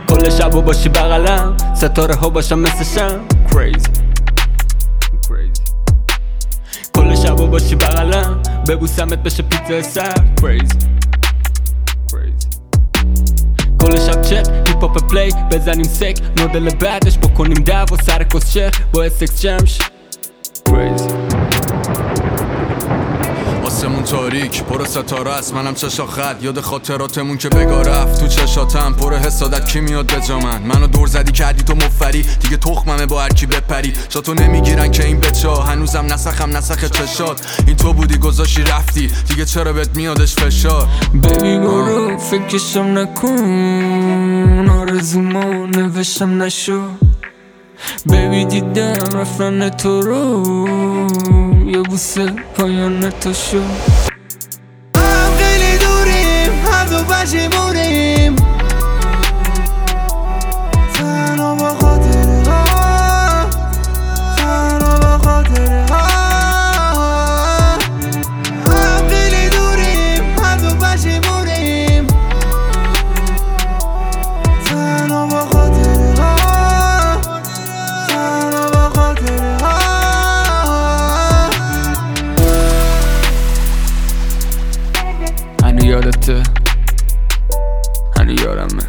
کل شبو باشی بغلم، ستاره ها باشم مثل شم. Crazy کل شبو باشی بغلم، ببوسمت بشه پیتزا سر. Crazy کل شب چک هیپ هاپ پلی بزنیم سک، مدل بعدش بکنیم دعوا سر کسچه با اسکس جمش. Crazy آسمون تاریک پر ستاره است، منم چشا خط یاد خاطراتمون که بگا رفت تو چشاتم پر حسادت. کی میاد به جا منو دور زدی کردی تو مفری، دیگه تخممه با هر کی بپری. شاتو نمیگیرن که این بچا هنوزم نسخ چشات. این تو بودی گذاشی رفتی دیگه چرا بهت میادش فشار. بیبی برو فکرشم نکن، آرزومو نوشتم نشو. بیبی دیدم رفتن تو رو، یه بوسه پایان تو شو. هم خیلی دوریم هر دو پشیمونیم، تنها با خاطره ها، تنها با خاطره ها. هم خیلی دوریم هر دو پشیمونیم، تنها با خاطره ها، تنها با خاطره ها. هنو یادته، هنو یادمه.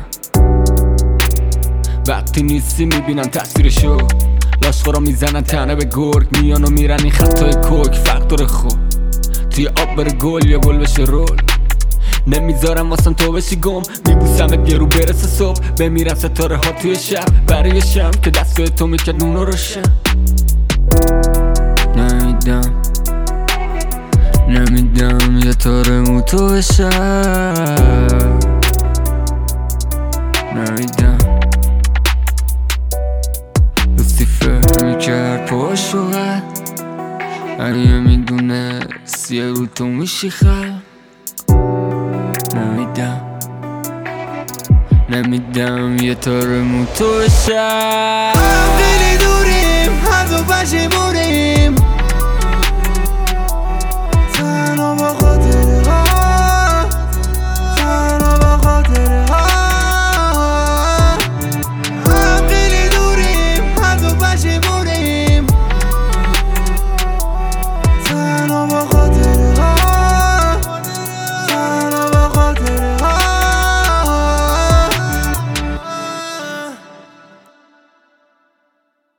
وقتی نیستی میبینم تصویرشو، لاشخورا میزنن تنه به گرگ، میان و میرن این خطای کوک. فرق داره خوب توی آب بره گل یا گل بشه رول. نمیذارم واسم تو بشی گم، میبوسمت یه رو برسه صبح. بمیرم ستاره ها توی شب برای شم که دستای تو میکرد نونو روشن. نمیدم یه تارمو تو بشم، نمیدم لوسیفر میکرد پاشوه، اگه میدونست یه رو تو میشی خلق. نمیدم یه تارمو تو بشم. هم خیلی دوریم هر دو پشیمونیم،